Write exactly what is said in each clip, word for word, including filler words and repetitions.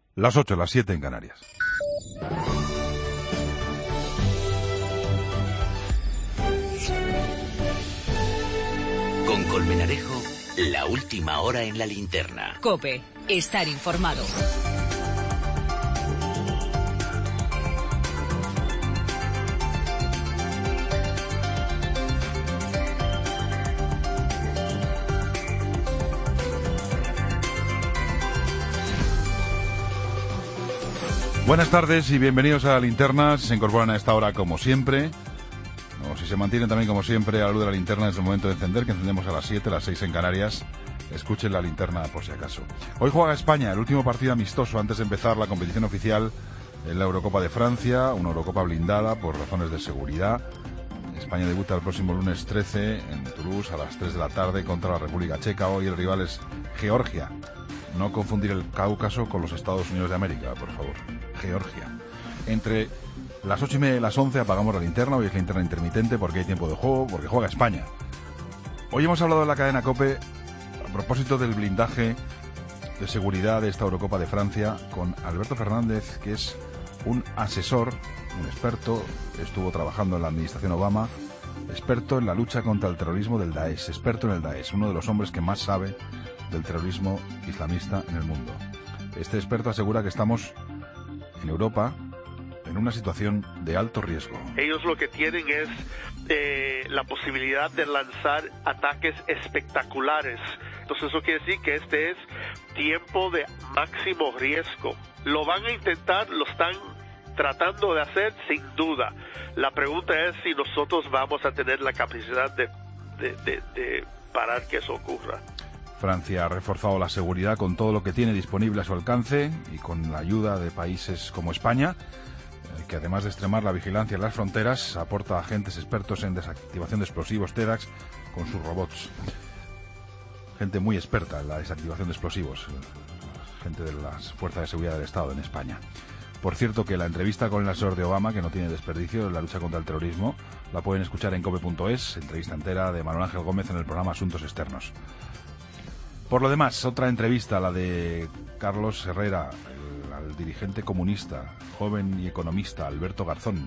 Las ocho, las siete en Canarias. Con Colmenarejo, la última hora en la linterna. COPE, estar informado. Buenas tardes y bienvenidos a la linterna. Se incorporan a esta hora como siempre. O si se mantienen también como siempre a la luz de la linterna, es el momento de encender, que encendemos a las siete, las seis en Canarias. Escuchen la linterna por si acaso. Hoy juega España, el último partido amistoso antes de empezar la competición oficial en la Eurocopa de Francia, una Eurocopa blindada por razones de seguridad. España debuta el próximo lunes trece en Toulouse a las tres de la tarde contra la República Checa. Hoy el rival es Georgia. No confundir el Cáucaso con los Estados Unidos de América, por favor. Georgia. Entre las ocho y media y las once apagamos la linterna. Hoy es linterna intermitente porque hay tiempo de juego, porque juega España. Hoy hemos hablado en la cadena COPE a propósito del blindaje de seguridad de esta Eurocopa de Francia con Alberto Fernández, que es un asesor, un experto, estuvo trabajando en la administración Obama, experto en la lucha contra el terrorismo del Daesh, experto en el Daesh, uno de los hombres que más sabe del terrorismo islamista en el mundo. Este experto asegura que estamos en Europa en una situación de alto riesgo. Ellos lo que tienen es eh, la posibilidad de lanzar ataques espectaculares. Entonces eso quiere decir que este es tiempo de máximo riesgo. Lo van a intentar, lo están tratando de hacer sin duda. La pregunta es si nosotros vamos a tener la capacidad de, de, de, de parar que eso ocurra. Francia ha reforzado la seguridad con todo lo que tiene disponible a su alcance y con la ayuda de países como España, que además de extremar la vigilancia en las fronteras, aporta a agentes expertos en desactivación de explosivos TEDx con sus robots. Gente muy experta en la desactivación de explosivos, gente de las fuerzas de seguridad del Estado en España. Por cierto, que la entrevista con el asesor de Obama, que no tiene desperdicio en la lucha contra el terrorismo, la pueden escuchar en cope punto es, entrevista entera de Manuel Ángel Gómez en el programa Asuntos Externos. Por lo demás, otra entrevista, la de Carlos Herrera, el, al dirigente comunista, joven y economista, Alberto Garzón.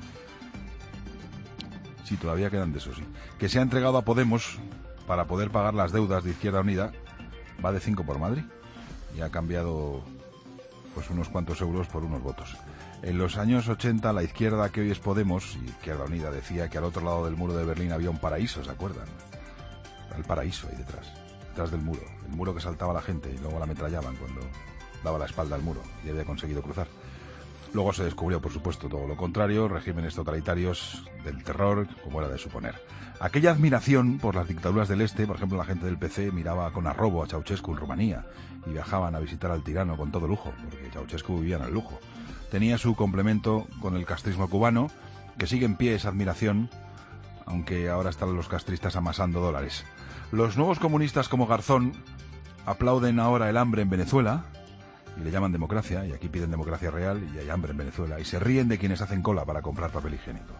Sí, todavía quedan de eso, sí. Que se ha entregado a Podemos para poder pagar las deudas de Izquierda Unida. Va de cinco por Madrid y ha cambiado pues unos cuantos euros por unos votos. En los años ochenta, la izquierda, que hoy es Podemos, y Izquierda Unida, decía que al otro lado del muro de Berlín había un paraíso, ¿se acuerdan? El paraíso ahí detrás. Detrás del muro, el muro que saltaba la gente y luego la ametrallaban cuando daba la espalda al muro y había conseguido cruzar. Luego se descubrió, por supuesto, todo lo contrario, regímenes totalitarios del terror, como era de suponer. Aquella admiración por las dictaduras del Este, por ejemplo, la gente del P C miraba con arrobo a Ceausescu en Rumanía y viajaban a visitar al tirano con todo lujo, porque Ceausescu vivía en el lujo. Tenía su complemento con el castrismo cubano, que sigue en pie esa admiración, aunque ahora están los castristas amasando dólares. Los nuevos comunistas como Garzón aplauden ahora el hambre en Venezuela y le llaman democracia, y aquí piden democracia real y hay hambre en Venezuela, y se ríen de quienes hacen cola para comprar papel higiénico.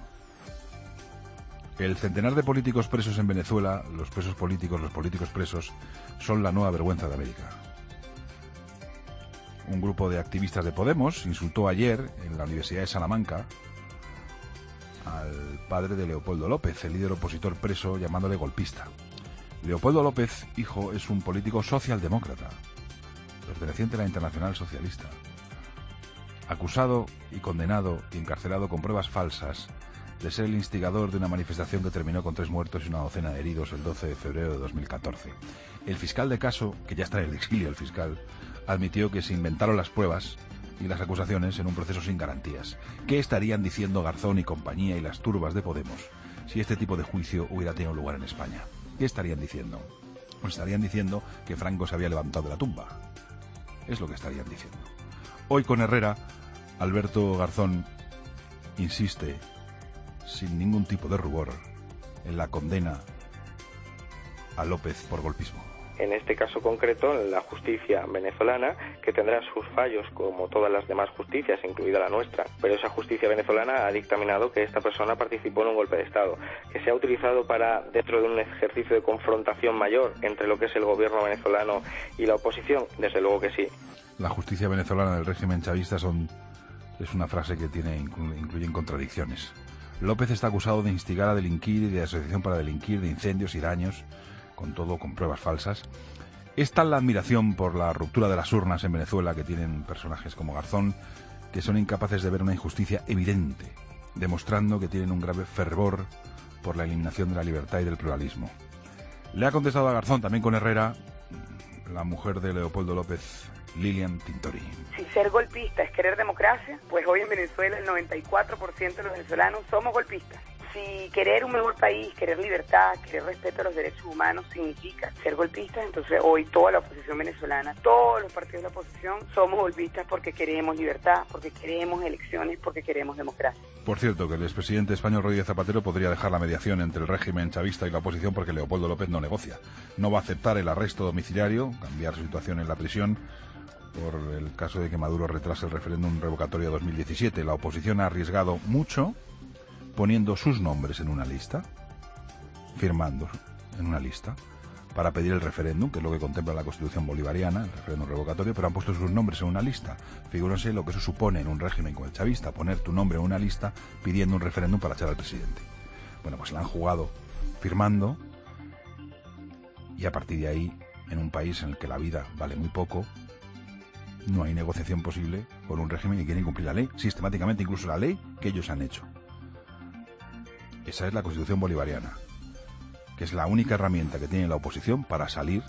El centenar de políticos presos en Venezuela, los presos políticos, los políticos presos, son la nueva vergüenza de América. Un grupo de activistas de Podemos insultó ayer en la Universidad de Salamanca al padre de Leopoldo López, el líder opositor preso, llamándole golpista. Leopoldo López, hijo, es un político socialdemócrata, perteneciente a la Internacional Socialista, acusado y condenado y encarcelado con pruebas falsas de ser el instigador de una manifestación que terminó con tres muertos y una docena de heridos el doce de febrero de dos mil catorce. El fiscal de caso, que ya está en el exilio el fiscal, admitió que se inventaron las pruebas y las acusaciones en un proceso sin garantías. ¿Qué estarían diciendo Garzón y compañía y las turbas de Podemos si este tipo de juicio hubiera tenido lugar en España? ¿Qué estarían diciendo? Pues estarían diciendo que Franco se había levantado de la tumba. Es lo que estarían diciendo. Hoy con Herrera, Alberto Garzón insiste, sin ningún tipo de rubor, en la condena a López por golpismo. En este caso concreto, la justicia venezolana, que tendrá sus fallos como todas las demás justicias, incluida la nuestra, pero esa justicia venezolana ha dictaminado que esta persona participó en un golpe de Estado, que se ha utilizado para, dentro de un ejercicio de confrontación mayor entre lo que es el gobierno venezolano y la oposición, desde luego que sí. la justicia venezolana del régimen chavista son es una frase que tiene incluyen contradicciones. López está acusado de instigar a delinquir y de asociación para delinquir, de incendios y daños, con todo con pruebas falsas. Es tal la admiración por la ruptura de las urnas en Venezuela que tienen personajes como Garzón, que son incapaces de ver una injusticia evidente, demostrando que tienen un grave fervor por la eliminación de la libertad y del pluralismo. Le ha contestado a Garzón, también con Herrera, la mujer de Leopoldo López, Lilian Tintori. Si ser golpista es querer democracia, pues hoy en Venezuela el noventa y cuatro por ciento de los venezolanos somos golpistas. Si querer un mejor país, querer libertad, querer respeto a los derechos humanos significa ser golpistas, entonces hoy toda la oposición venezolana, todos los partidos de la oposición somos golpistas porque queremos libertad, porque queremos elecciones, porque queremos democracia. Por cierto, que el expresidente español Rodríguez Zapatero podría dejar la mediación entre el régimen chavista y la oposición porque Leopoldo López no negocia. No va a aceptar el arresto domiciliario, cambiar su situación en la prisión, por el caso de que Maduro retrase el referéndum revocatorio de dos mil diecisiete. La oposición ha arriesgado mucho poniendo sus nombres en una lista, firmando en una lista, para pedir el referéndum, que es lo que contempla la Constitución bolivariana, el referéndum revocatorio, pero han puesto sus nombres en una lista. Figúrense lo que eso supone en un régimen como el chavista, poner tu nombre en una lista pidiendo un referéndum para echar al presidente. Bueno, pues la han jugado firmando, y a partir de ahí, en un país en el que la vida vale muy poco, no hay negociación posible con un régimen que quiere incumplir la ley, sistemáticamente, incluso la ley que ellos han hecho. Esa es la Constitución bolivariana, que es la única herramienta que tiene la oposición para salir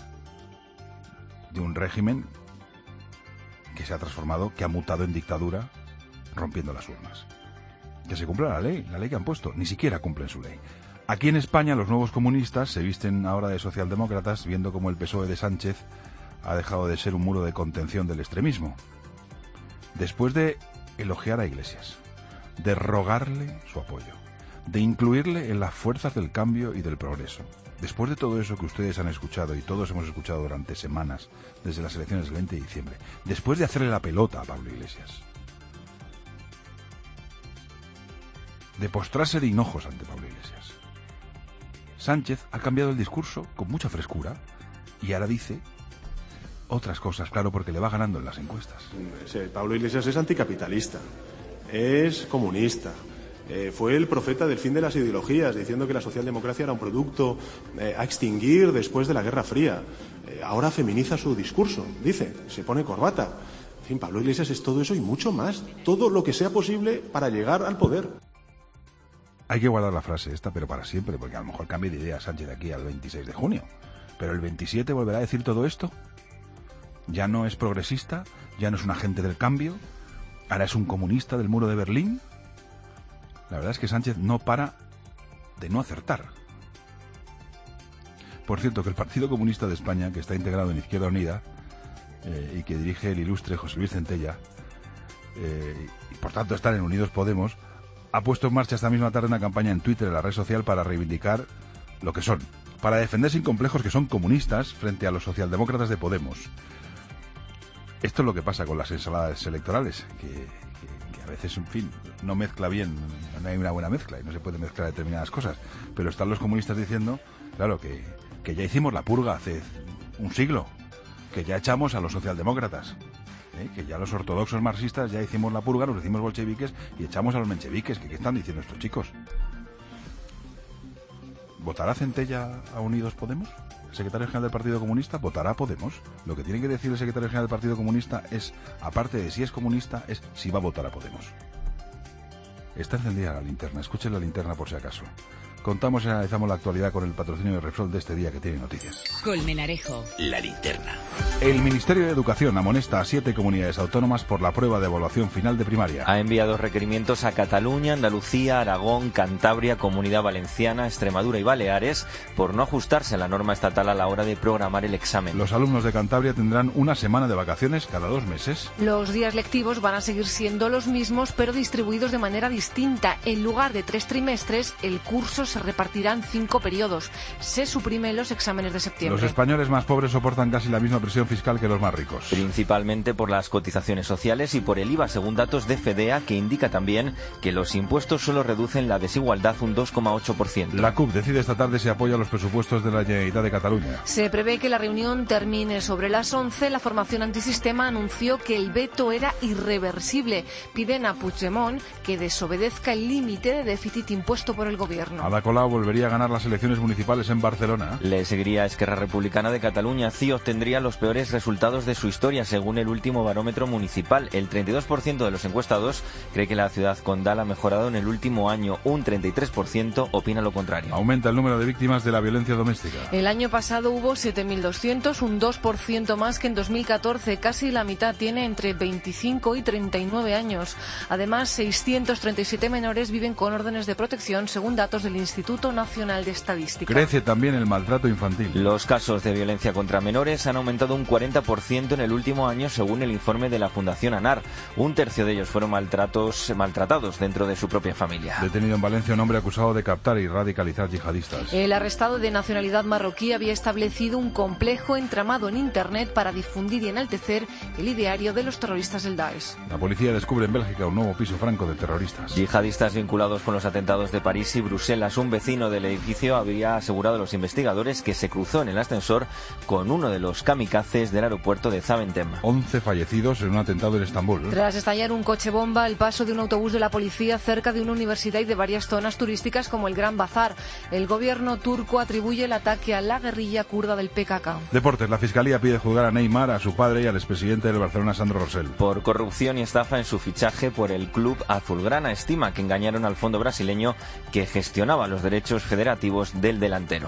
de un régimen que se ha transformado, que ha mutado en dictadura, rompiendo las urnas. Que se cumpla la ley, la ley que han puesto, ni siquiera cumplen su ley. Aquí en España los nuevos comunistas se visten ahora de socialdemócratas, viendo como el P S O E de Sánchez ha dejado de ser un muro de contención del extremismo. Después de elogiar a Iglesias, de rogarle su apoyo, de incluirle en las fuerzas del cambio y del progreso. Después de todo eso que ustedes han escuchado y todos hemos escuchado durante semanas, desde las elecciones del veinte de diciembre, después de hacerle la pelota a Pablo Iglesias, de postrarse de hinojos ante Pablo Iglesias, Sánchez ha cambiado el discurso con mucha frescura y ahora dice otras cosas, claro, porque le va ganando en las encuestas. Sí, Pablo Iglesias es anticapitalista, es comunista. Eh, fue el profeta del fin de las ideologías, diciendo que la socialdemocracia era un producto eh, a extinguir después de la Guerra Fría. Eh, ahora feminiza su discurso, dice, se pone corbata. En fin, Pablo Iglesias es todo eso y mucho más, todo lo que sea posible para llegar al poder. Hay que guardar la frase esta, pero para siempre, porque a lo mejor cambie de idea Sánchez de aquí al veintiséis de junio. Pero el veintisiete volverá a decir todo esto. Ya no es progresista, ya no es un agente del cambio, ahora es un comunista del muro de Berlín. La verdad es que Sánchez no para de no acertar. Por cierto, que el Partido Comunista de España, que está integrado en Izquierda Unida eh, y que dirige el ilustre José Luis Centella, eh, y por tanto están en Unidos Podemos, ha puesto en marcha esta misma tarde una campaña en Twitter, en la red social, para reivindicar lo que son, para defender sin complejos que son comunistas frente a los socialdemócratas de Podemos. Esto es lo que pasa con las ensaladas electorales, que, que, que a veces, en fin, no mezcla bien, no hay una buena mezcla y no se puede mezclar determinadas cosas. Pero están los comunistas diciendo, claro, que, que ya hicimos la purga hace un siglo, que ya echamos a los socialdemócratas, ¿eh? Que ya los ortodoxos marxistas ya hicimos la purga, nos hicimos bolcheviques y echamos a los mencheviques. ¿Qué, qué están diciendo estos chicos? ¿Votará Centella a Unidos Podemos? ¿El secretario general del Partido Comunista votará a Podemos? Lo que tiene que decir el secretario general del Partido Comunista es, aparte de si es comunista, es si va a votar a Podemos. Está encendida la linterna, escuchen la linterna por si acaso. Contamos y analizamos la actualidad con el patrocinio de Repsol de este día que tiene noticias. Colmenarejo. La linterna. El Ministerio de Educación amonesta a siete comunidades autónomas por la prueba de evaluación final de primaria. Ha enviado requerimientos a Cataluña, Andalucía, Aragón, Cantabria, Comunidad Valenciana, Extremadura y Baleares por no ajustarse a la norma estatal a la hora de programar el examen. Los alumnos de Cantabria tendrán una semana de vacaciones cada dos meses. Los días lectivos van a seguir siendo los mismos, pero distribuidos de manera distinta. En lugar de tres trimestres, el curso se se repartirán cinco periodos. Se suprimen los exámenes de septiembre. Los españoles más pobres soportan casi la misma presión fiscal que los más ricos. Principalmente por las cotizaciones sociales y por el I V A, según datos de FEDEA, que indica también que los impuestos solo reducen la desigualdad un dos coma ocho por ciento. La C U P decide esta tarde si apoya los presupuestos de la Generalitat de Cataluña. Se prevé que la reunión termine sobre las once. La formación antisistema anunció que el veto era irreversible. Piden a Puigdemont que desobedezca el límite de déficit impuesto por el gobierno. Ada Colau volvería a ganar las elecciones municipales en Barcelona. Le seguiría Esquerra Republicana de Cataluña. C I O obtendría los peores resultados de su historia, según el último barómetro municipal. El treinta y dos por ciento de los encuestados cree que la ciudad condal ha mejorado en el último año. Un treinta y tres por ciento opina lo contrario. Aumenta el número de víctimas de la violencia doméstica. El año pasado hubo siete mil doscientos, un dos por ciento más que en dos mil catorce. Casi la mitad tiene entre veinticinco y treinta y nueve años. Además, seiscientos treinta y siete menores viven con órdenes de protección, según datos del Instituto Nacional de Estadística. Crece también el maltrato infantil. Los casos de violencia contra menores han aumentado un cuarenta por ciento en el último año, según el informe de la Fundación ANAR. Un tercio de ellos fueron maltratos, maltratados dentro de su propia familia. Detenido en Valencia un hombre acusado de captar y radicalizar yihadistas. El arrestado, de nacionalidad marroquí, había establecido un complejo entramado en Internet para difundir y enaltecer el ideario de los terroristas del Daesh. La policía descubre en Bélgica un nuevo piso franco de terroristas. Yihadistas vinculados con los atentados de París y Bruselas. Un vecino del edificio había asegurado a los investigadores que se cruzó en el ascensor con uno de los kamikazes del aeropuerto de Zaventem. once fallecidos en un atentado en Estambul. Tras estallar un coche bomba al paso de un autobús de la policía cerca de una universidad y de varias zonas turísticas como el Gran Bazar, el gobierno turco atribuye el ataque a la guerrilla kurda del P K K. Deportes. La Fiscalía pide juzgar a Neymar, a su padre y al expresidente del Barcelona, Sandro Rosell. Por corrupción y estafa en su fichaje por el club azulgrana. Estima que engañaron al fondo brasileño que gestionaba los derechos federativos del delantero.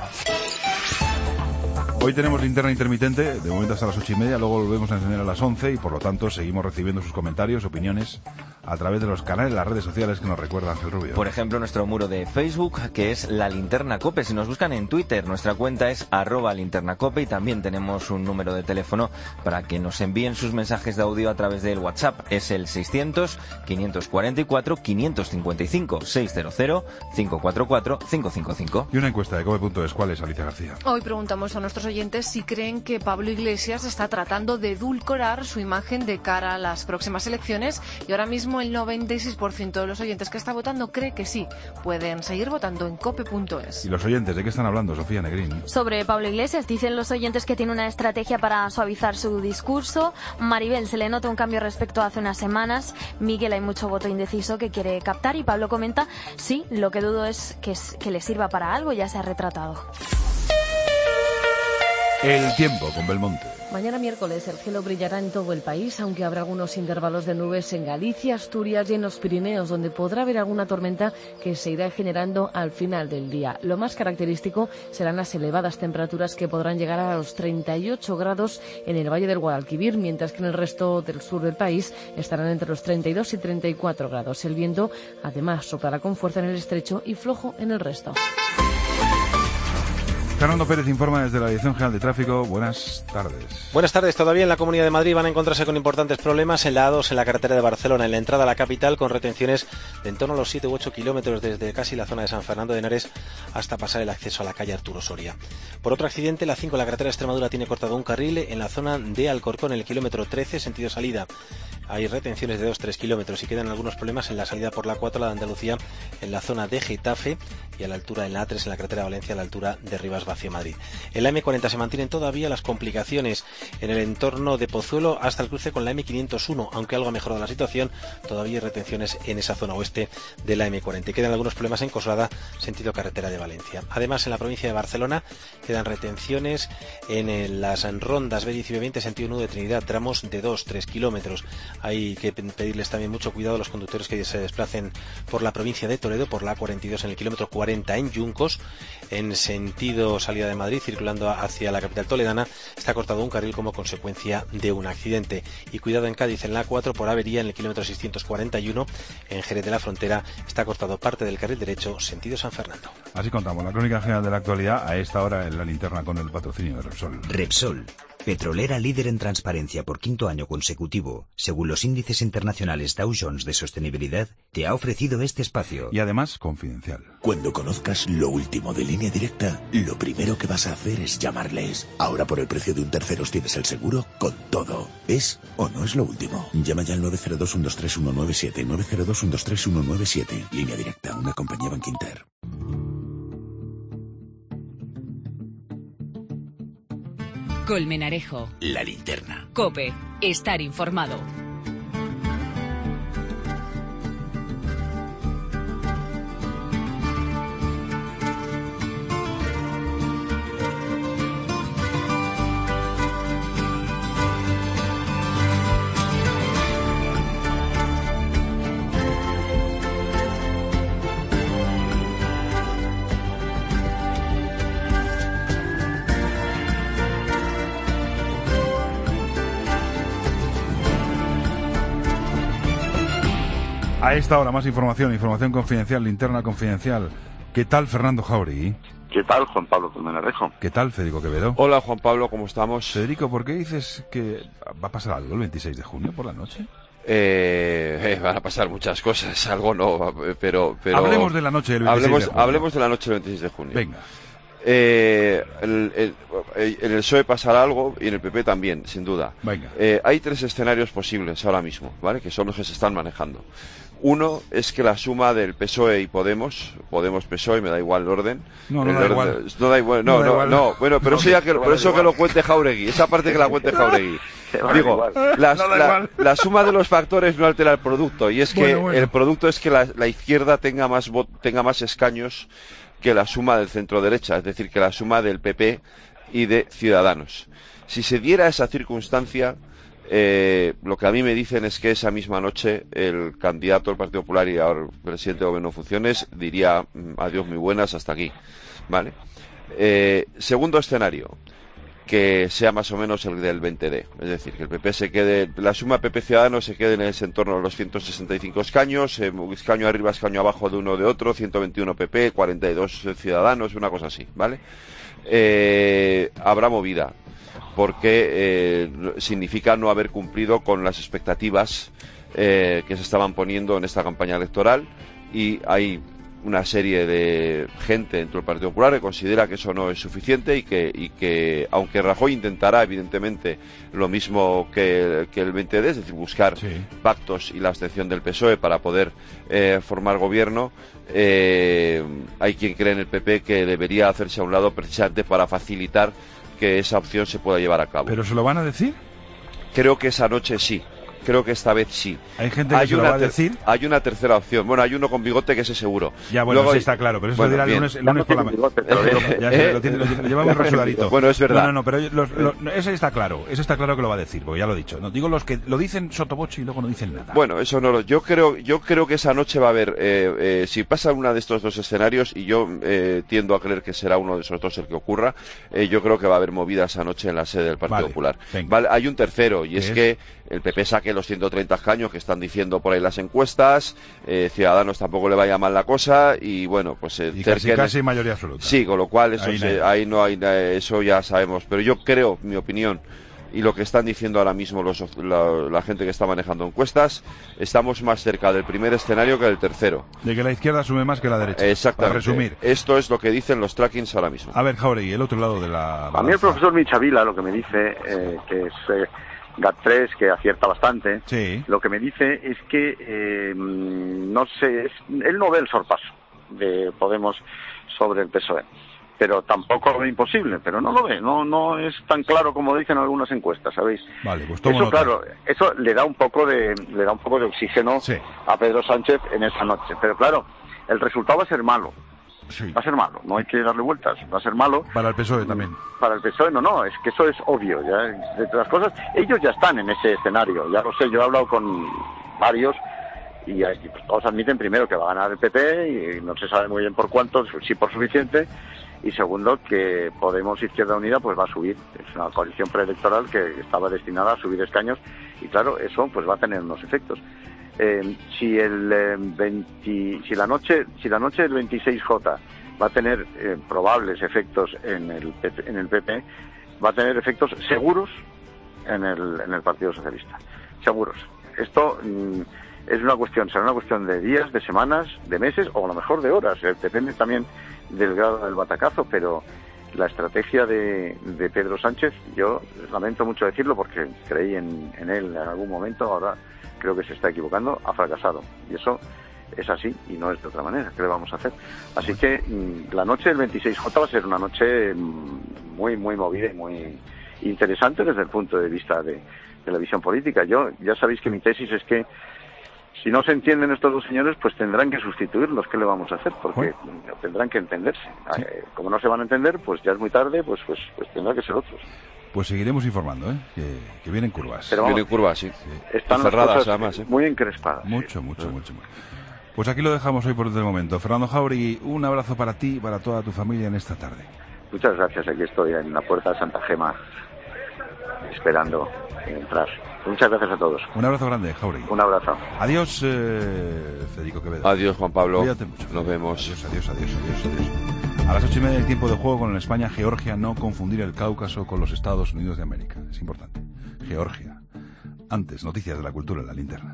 Hoy tenemos linterna intermitente, de momento hasta las ocho y media, luego volvemos a encender a las once y por lo tanto seguimos recibiendo sus comentarios, opiniones a través de los canales, las redes sociales que nos recuerda Ángel Rubio. Por ejemplo, nuestro muro de Facebook, que es La Linterna Cope. Si nos buscan en Twitter, nuestra cuenta es arroba linterna cope, y también tenemos un número de teléfono para que nos envíen sus mensajes de audio a través del WhatsApp. Es el seiscientos, quinientos cuarenta y cuatro, quinientos cincuenta y cinco, seiscientos, cinco cuatro cuatro, cinco cinco cinco. Y una encuesta de cope punto es. ¿Cuál es, Alicia García? Hoy preguntamos a nuestros oyentes si creen que Pablo Iglesias está tratando de edulcorar su imagen de cara a las próximas elecciones, y ahora mismo el noventa y seis por ciento de los oyentes que está votando cree que sí. Pueden seguir votando en cope punto es. ¿Y los oyentes de qué están hablando, Sofía Negrín? Sobre Pablo Iglesias, dicen los oyentes que tiene una estrategia para suavizar su discurso. Maribel, se le nota un cambio respecto a hace unas semanas. Miguel, hay mucho voto indeciso que quiere captar, y Pablo comenta, sí, lo que dudo es que, que le sirva para algo, ya se ha retratado. El tiempo con Belmonte. Mañana miércoles el cielo brillará en todo el país, aunque habrá algunos intervalos de nubes en Galicia, Asturias y en los Pirineos, donde podrá haber alguna tormenta que se irá generando al final del día. Lo más característico serán las elevadas temperaturas, que podrán llegar a los treinta y ocho grados en el Valle del Guadalquivir, mientras que en el resto del sur del país estarán entre los treinta y dos y treinta y cuatro grados. El viento, además, soplará con fuerza en el estrecho y flojo en el resto. Fernando Pérez informa desde la Dirección General de Tráfico. Buenas tardes. Buenas tardes. Todavía en la Comunidad de Madrid van a encontrarse con importantes problemas en la A dos, en la carretera de Barcelona, en la entrada a la capital, con retenciones de en torno a los siete u ocho kilómetros desde casi la zona de San Fernando de Henares hasta pasar el acceso a la calle Arturo Soria. Por otro accidente, la cinco, la carretera de Extremadura, tiene cortado un carril en la zona de Alcorcón, en el kilómetro trece, sentido salida. Hay retenciones de dos a tres kilómetros y quedan algunos problemas en la salida por la cuatro, la de Andalucía, en la zona de Getafe, y a la altura en la A tres, en la carretera de Valencia, a la altura de Rivas Vacio, Madrid. En la eme cuarenta se mantienen todavía las complicaciones en el entorno de Pozuelo hasta el cruce con la eme quinientos uno, aunque algo ha mejorado la situación, todavía hay retenciones en esa zona oeste de la eme cuarenta. Y quedan algunos problemas en Coslada, sentido carretera de Valencia. Además, en la provincia de Barcelona quedan retenciones en las rondas be diez y be veinte, sentido nudo de Trinidad, tramos de dos a tres kilómetros. Hay que pedirles también mucho cuidado a los conductores que se desplacen por la provincia de Toledo, por la A cuarenta y dos en el kilómetro cuarenta en Yuncos, en sentido salida de Madrid, circulando hacia la capital toledana, está cortado un carril como consecuencia de un accidente. Y cuidado en Cádiz, en la A cuatro, por avería en el kilómetro seiscientos cuarenta y uno, en Jerez de la Frontera, está cortado parte del carril derecho, sentido San Fernando. Así contamos la crónica general de la actualidad a esta hora en la linterna, con el patrocinio de Repsol. Repsol, Petrolera líder en transparencia por quinto año consecutivo, según los índices internacionales Dow Jones de sostenibilidad, te ha ofrecido este espacio. Y además, confidencial. Cuando conozcas lo último de Línea Directa, lo primero que vas a hacer es llamarles. Ahora por el precio de un terceros tienes el seguro con todo. ¿Es o no es lo último? Llama ya al nueve cero dos, uno dos tres, uno nueve siete, nueve cero dos, uno dos tres, uno nueve siete. Línea Directa, una compañía Bankinter. Colmenarejo. La linterna. COPE. Estar informado. A esta hora más información, información confidencial, linterna confidencial. ¿Qué tal Fernando Jauregui? ¿Qué tal Juan Pablo Colmenarejo? ¿Qué tal Federico Quevedo? Hola Juan Pablo, ¿cómo estamos? Federico, ¿por qué dices que va a pasar algo el veintiséis de junio por la noche? Eh, eh, van a pasar muchas cosas, algo no, pero... pero hablemos de la noche del veintiséis hablemos, de junio. Hablemos de la noche del veintiséis de junio. Venga. Eh, el, el, en el P S O E pasará algo y en el P P también, sin duda. Venga. Eh, hay tres escenarios posibles ahora mismo, ¿vale? Que son los que se están manejando. Uno es que la suma del P S O E y Podemos, Podemos-P S O E, me da igual el orden. No, no el da orden, igual. No da igual, no, no, da no, igual. no, bueno, pero no, eso ya que, por eso que lo cuente Jauregui, esa parte que la cuente Jauregui. Digo, las, no la, la suma de los factores no altera el producto, y es que bueno, bueno. el producto es que la, la izquierda tenga más, tenga más escaños que la suma del centro derecha, es decir, que la suma del P P y de Ciudadanos. Si se diera esa circunstancia, eh, lo que a mí me dicen es que esa misma noche el candidato del Partido Popular y ahora el presidente de gobierno en funciones diría adiós muy buenas, hasta aquí, ¿vale? Eh, segundo escenario, que sea más o menos el del veinte D, es decir, que el P P se quede, la suma P P Ciudadanos se quede en ese entorno de los ciento sesenta y cinco escaños, eh, escaño arriba, escaño abajo de uno de otro, ciento veintiuno P P, cuarenta y dos Ciudadanos, una cosa así, ¿vale? Eh, habrá movida, porque eh, significa no haber cumplido con las expectativas eh, que se estaban poniendo en esta campaña electoral, y hay una serie de gente dentro del Partido Popular que considera que eso no es suficiente y que, y que aunque Rajoy intentará evidentemente lo mismo que, que el veinte D, es decir, buscar sí. pactos y la abstención del P S O E para poder eh, formar gobierno, eh, hay quien cree en el P P que debería hacerse a un lado precisamente para facilitar que esa opción se pueda llevar a cabo. ¿Pero se lo van a decir? Creo que esa noche sí. Creo que esta vez sí. Hay gente que hay se una lo va a decir. Hay una tercera opción. Bueno, hay uno con bigote que ese seguro. Ya, bueno, Luego sí hay... está claro, pero eso bueno, lo dirá el lunes, el lunes por la mañana. Ya sé, lo, tiene, lo, lo lleva muy rasuradito. Bueno, es verdad. No, no, no, pero los, los, ese está claro. Ese está claro que lo va a decir, porque ya lo he dicho. No, digo los que lo dicen sotoboche y luego no dicen nada. Bueno, eso no lo... Yo creo, yo creo que esa noche va a haber... Eh, eh, si pasa uno de estos dos escenarios, y yo eh, tiendo a creer que será uno de esos dos el que ocurra, eh, yo creo que va a haber movida esa noche en la sede del Partido vale, Popular. Venga. Vale, hay un tercero, y es, es que el P P saque los ciento treinta escaños que están diciendo por ahí las encuestas, eh, Ciudadanos tampoco le vaya mal la cosa, y bueno, pues eh, y casi, casi mayoría absoluta. Sí, con lo cual eso ahí, se, ahí no hay, eso ya sabemos, pero yo creo, mi opinión, y lo que están diciendo ahora mismo los, la, la gente que está manejando encuestas, estamos más cerca del primer escenario que del tercero. De que la izquierda asume más que la derecha. Exactamente. Para resumir. Esto es lo que dicen los trackings ahora mismo. A ver, Jauregui, el otro lado de la balanza. A mí el profesor Michavila lo que me dice, eh, que es eh, G A T tres, que acierta bastante, sí. Lo que me dice es que eh, no sé, es, él no ve el sorpaso de Podemos sobre el P S O E. Pero tampoco lo ve imposible, pero no lo ve, no no es tan claro como dicen algunas encuestas, ¿sabéis? Vale, pues tomo eso nota. Claro, eso le da un poco de le da un poco de oxígeno sí. a Pedro Sánchez en esa noche, pero claro, el resultado va a ser malo. Sí. Va a ser malo, no hay que darle vueltas, va a ser malo. Para el P S O E también. Para el P S O E no, no, es que eso es obvio, ya, de todas las cosas, ellos ya están en ese escenario, ya lo sé, yo he hablado con varios y pues, todos admiten primero que va a ganar el P P y no se sabe muy bien por cuánto, si por suficiente, y segundo que Podemos Izquierda Unida pues va a subir, es una coalición preelectoral que estaba destinada a subir escaños y claro, eso pues va a tener unos efectos. Eh, si el eh, veinte, si la noche si la noche del veintiséis J va a tener eh, probables efectos en el P P, en el P P va a tener efectos seguros en el, en el Partido Socialista. Seguros. Esto mmm, es una cuestión, será una cuestión de días, de semanas, de meses o a lo mejor de horas. Eh, depende también del grado del batacazo, pero la estrategia de, de Pedro Sánchez, yo lamento mucho decirlo porque creí en, en él en algún momento, ahora creo que se está equivocando, ha fracasado. Y eso es así y no es de otra manera. ¿Qué le vamos a hacer? Así que mmm, la noche del veintiséis J va a ser una noche mmm, muy, muy movida y muy interesante desde el punto de vista de, de la visión política. Yo, ya sabéis que mi tesis es que si no se entienden estos dos señores, pues tendrán que sustituirlos. ¿Qué le vamos a hacer? Porque bueno, tendrán que entenderse. Sí. Eh, como no se van a entender, pues ya es muy tarde, pues pues pues tendrá que ser otros. Pues seguiremos informando, ¿eh? Que, que vienen curvas. Pero vamos, vienen curvas, sí. sí. Están cerradas, además, ¿eh? Muy encrespadas. Mucho, mucho, sí. mucho, mucho. Pues aquí lo dejamos hoy por el momento. Fernando Jáuregui, un abrazo para ti y para toda tu familia en esta tarde. Muchas gracias. Aquí estoy en la puerta de Santa Gema, esperando entrar. Muchas gracias a todos. Un abrazo grande, Jáuregui. Un abrazo. Adiós, eh, Federico Quevedo. Adiós, Juan Pablo. Cuídate mucho. Nos vemos. Adiós, adiós, adiós, adiós, adiós. A las ocho y media del tiempo de juego con el España-Georgia, no confundir el Cáucaso con los Estados Unidos de América. Es importante. Georgia. Antes, noticias de la cultura en la linterna.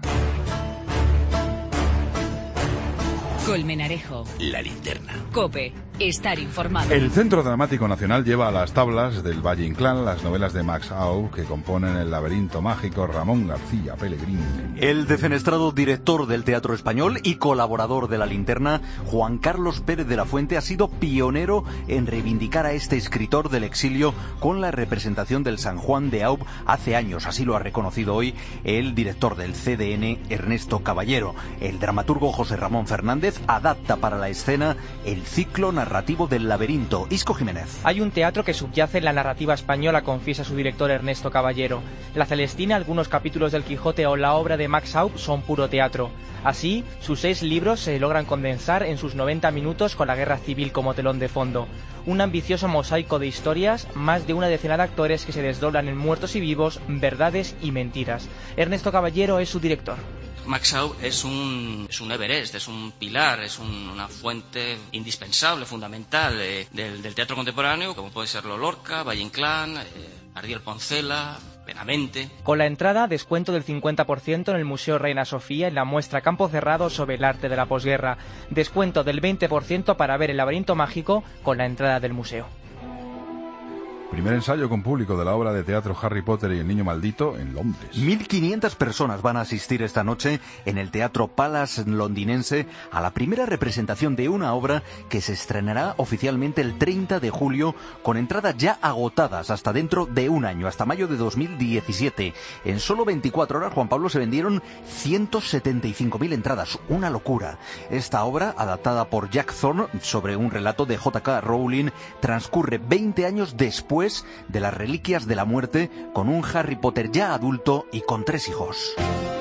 Colmenarejo. La linterna. COPE. Estar informado. El Centro Dramático Nacional lleva a las tablas del Valle Inclán las novelas de Max Aub que componen El laberinto mágico Ramón García Pellegrín. El defenestrado director del Teatro Español y colaborador de La Linterna, Juan Carlos Pérez de la Fuente, ha sido pionero en reivindicar a este escritor del exilio con la representación del San Juan de Aub hace años. Así lo ha reconocido hoy el director del C D N, Ernesto Caballero. El dramaturgo José Ramón Fernández adapta para la escena el ciclo narrativo del laberinto. Isco Jiménez. Hay un teatro que subyace en la narrativa española, confiesa su director Ernesto Caballero. La Celestina, algunos capítulos del Quijote o la obra de Max Aub son puro teatro. Así, sus seis libros se logran condensar en sus noventa minutos con la guerra civil como telón de fondo. Un ambicioso mosaico de historias, más de una decena de actores que se desdoblan en muertos y vivos, verdades y mentiras. Ernesto Caballero es su director. Max Aub es un, es un Everest, es un pilar, es un, una fuente indispensable, fundamental eh, del, del teatro contemporáneo, como puede serlo Lorca, Valle Inclán, eh, Ardiel Poncela, Benavente. Con la entrada, descuento del cincuenta por ciento en el Museo Reina Sofía en la muestra Campo Cerrado sobre el arte de la posguerra. Descuento del veinte por ciento para ver El laberinto mágico con la entrada del museo. Primer ensayo con público de la obra de teatro Harry Potter y el niño maldito en Londres. mil quinientas personas van a asistir esta noche en el Teatro Palace londinense a la primera representación de una obra que se estrenará oficialmente el treinta de julio con entradas ya agotadas hasta dentro de un año, hasta mayo de dos mil diecisiete. En solo veinticuatro horas, Juan Pablo, se vendieron ciento setenta y cinco mil entradas. Una locura. Esta obra, adaptada por Jack Thorne sobre un relato de J K Rowling, transcurre veinte años después de las Reliquias de la Muerte, con un Harry Potter ya adulto y con tres hijos.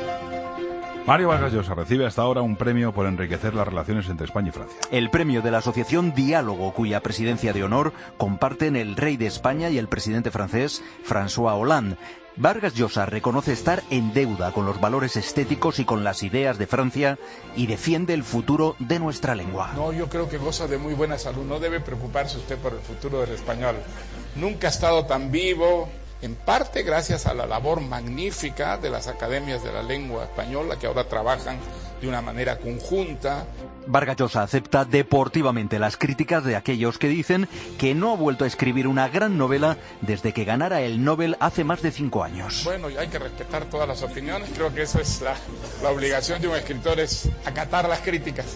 Mario Vargas Llosa recibe hasta ahora un premio por enriquecer las relaciones entre España y Francia. El premio de la Asociación Diálogo, cuya presidencia de honor comparten el rey de España y el presidente francés François Hollande. Vargas Llosa reconoce estar en deuda con los valores estéticos y con las ideas de Francia y defiende el futuro de nuestra lengua. No, yo creo que goza de muy buena salud. No debe preocuparse usted por el futuro del español. Nunca ha estado tan vivo, en parte gracias a la labor magnífica de las academias de la lengua española, que ahora trabajan de una manera conjunta. Vargas Llosa acepta deportivamente las críticas de aquellos que dicen que no ha vuelto a escribir una gran novela desde que ganara el Nobel hace más de cinco años. Bueno, hay que respetar todas las opiniones. Creo que eso es la, la obligación de un escritor, es acatar las críticas.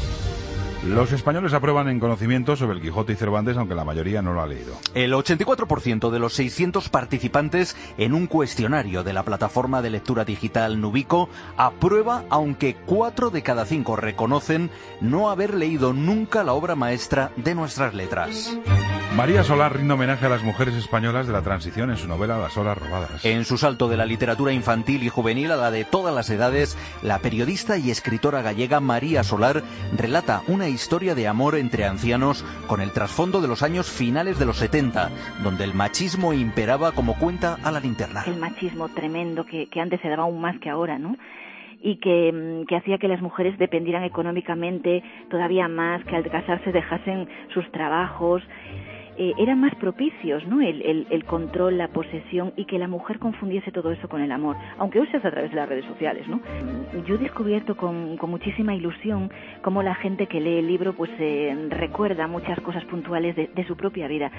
Los españoles aprueban en conocimiento sobre el Quijote y Cervantes, aunque la mayoría no lo ha leído. El ochenta y cuatro por ciento de los seiscientos participantes en un cuestionario de la plataforma de lectura digital Nubico aprueba, aunque cuatro de cada cinco reconocen no haber leído nunca la obra maestra de nuestras letras. María Solar rinde homenaje a las mujeres españolas de la transición en su novela Las horas robadas. En su salto de la literatura infantil y juvenil a la de todas las edades, la periodista y escritora gallega María Solar relata una historia de amor entre ancianos con el trasfondo de los años finales de los setenta, donde el machismo imperaba, como cuenta a La Linterna. El machismo tremendo que, que antes se daba aún más que ahora, ¿no? Y que, que hacía que las mujeres dependieran económicamente todavía más, que al casarse dejasen sus trabajos. eh, eran más propicios, ¿no? El, el, el control, la posesión, y que la mujer confundiese todo eso con el amor, aunque hoy se hace a través de las redes sociales, ¿no? Yo he descubierto con, con muchísima ilusión cómo la gente que lee el libro pues eh, recuerda muchas cosas puntuales de, de su propia vida.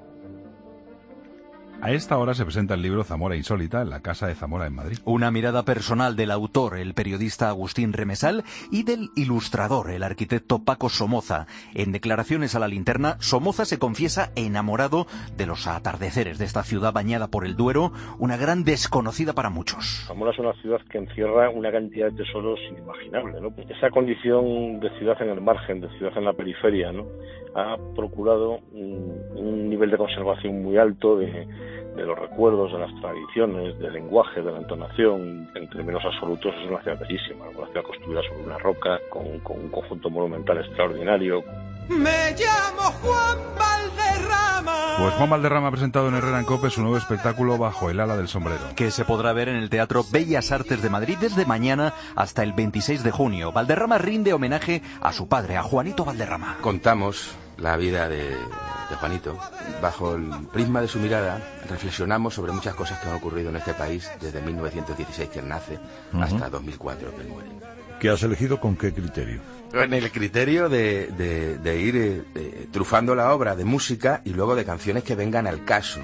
A esta hora se presenta el libro Zamora Insólita en la Casa de Zamora en Madrid. Una mirada personal del autor, el periodista Agustín Remesal, y del ilustrador, el arquitecto Paco Somoza. En declaraciones a La Linterna, Somoza se confiesa enamorado de los atardeceres de esta ciudad bañada por el Duero, una gran desconocida para muchos. Zamora es una ciudad que encierra una cantidad de tesoros inimaginable, ¿no? Esa condición de ciudad en el margen, de ciudad en la periferia, ¿no?, ha procurado un, un nivel de conservación muy alto de, de los recuerdos, de las tradiciones, del lenguaje, de la entonación. En términos absolutos es una ciudad bellísima, una ciudad construida sobre una roca, con, con un conjunto monumental extraordinario. Me llamo Juan Valderrama. Pues Juan Valderrama ha presentado en Herrera en COPE su nuevo espectáculo Bajo el ala del sombrero, que se podrá ver en el Teatro Bellas Artes de Madrid desde mañana hasta el veintiséis de junio. Valderrama rinde homenaje a su padre, a Juanito Valderrama. Contamos la vida de, de Juanito. Bajo el prisma de su mirada reflexionamos sobre muchas cosas que han ocurrido en este país desde mil novecientos dieciséis, que él nace, uh-huh, hasta dos mil cuatro, que él muere. ¿Qué has elegido con qué criterio? En el criterio de, de, de ir eh, eh, trufando la obra de música y luego de canciones que vengan al caso.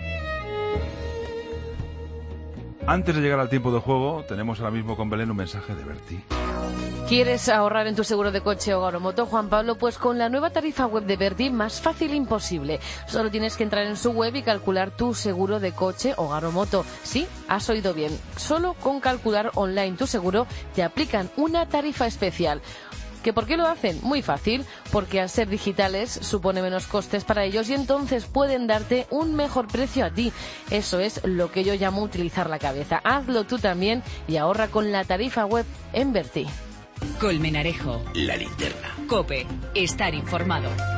Antes de llegar al tiempo de juego, tenemos ahora mismo con Belén un mensaje de Berti. ¿Quieres ahorrar en tu seguro de coche, hogar o moto, Juan Pablo? Pues con la nueva tarifa web de Berti, más fácil imposible. Solo tienes que entrar en su web y calcular tu seguro de coche, hogar o moto. Sí, has oído bien. Solo con calcular online tu seguro te aplican una tarifa especial. ¿Que por qué lo hacen? Muy fácil, porque al ser digitales supone menos costes para ellos y entonces pueden darte un mejor precio a ti. Eso es lo que yo llamo utilizar la cabeza. Hazlo tú también y ahorra con la tarifa web en Berti. Colmenarejo. La Linterna. COPE. Estar informado.